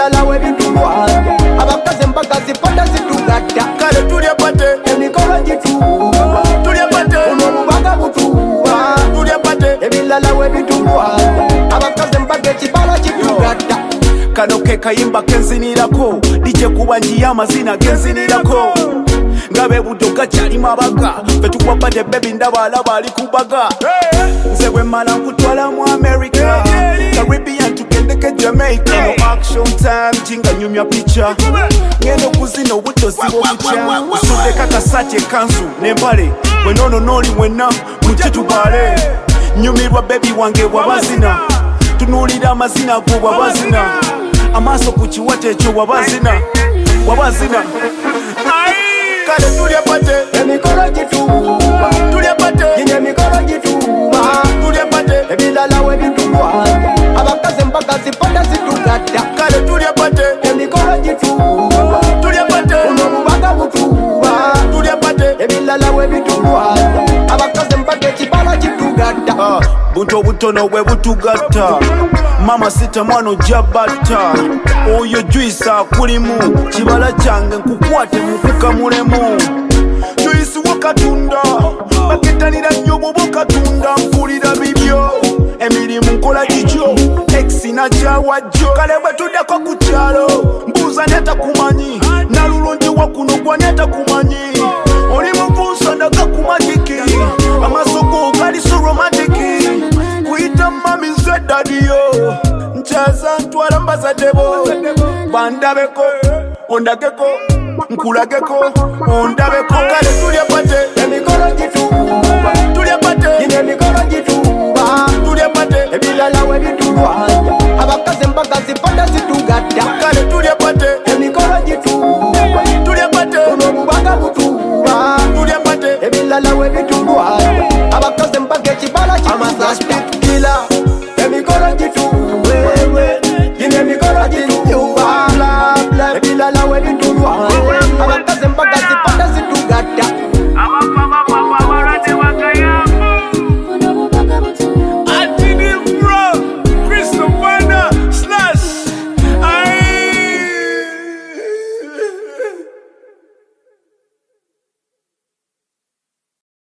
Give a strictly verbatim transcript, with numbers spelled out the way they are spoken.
ebilala we bitulwanya abakazi mpaka zipanda zitugatta kale tulya pate emikolo gituuba tulya pate obubaga butuuba tulya pate ebilala we bitulwanya abakazi mpaka ekibala kitugatta kano ke kayimba kenzinirako dije kuba njiya amazina genzinirako ngabe buddo gakyalimu abaga fe tukwabadde bebi ndaba alaba ali kubaga nze bwe mmala nkutwala mu America Caribbean tugendeke Jamaica no action time jinga nyumya picha ngendo kuzina obutozi bw'obukya usudeka kasati ekanzu n'empale bwe nono n'oli mwenna mujje tubale nyumirwa bebi wange bwabazina tunuulira amazina go bwabazina amaaso ku kiwata ekyo bwabazina bwabazina kale tulya pate emikolo gituuba tulya pate gino emikolo gituuba tulya pate ebilala we bitulwanya abakazi mpaka zipanda zitugatta kale tulya pate emikolo gituuba tulya pate obubaga butuuba tulya pate ebilala we bitulwanya abakazi mpaka ekibala kitugatta buntu obutono bwe butugatta mama sita mwana ojja batta oyo juice akulimu kibala kyange nkukwate mukukamulemu juice wakatunda baketanira nnyo bwoba okatunda mpulira bibyo emirimu nkola gityo exina kyawajjo kale bwe tuddako ku kyalo mbuuza netakumanyi nalulungi wakuno gwa netakumanyi oli muvuusa ndaga kumagiki amaaso go gali so romantiki kuyita mami nze dadiyo nkyaza ntwala mbazadebo bandabeko ondageko nkulageko ondabeko kale tulya pate emikolo gituuba tulya pate gino emikolo gituuba tulya pate ebilala we bitulwanya abakazi mpaka zipanda zitugatta kale tulya pate emikolo gituuba tulya pate obubaga butuuba tulya pate ebilala we bitulwanya abakazi mpaka ekibala kitugatta emikolo gituuba gino emikolo gituuba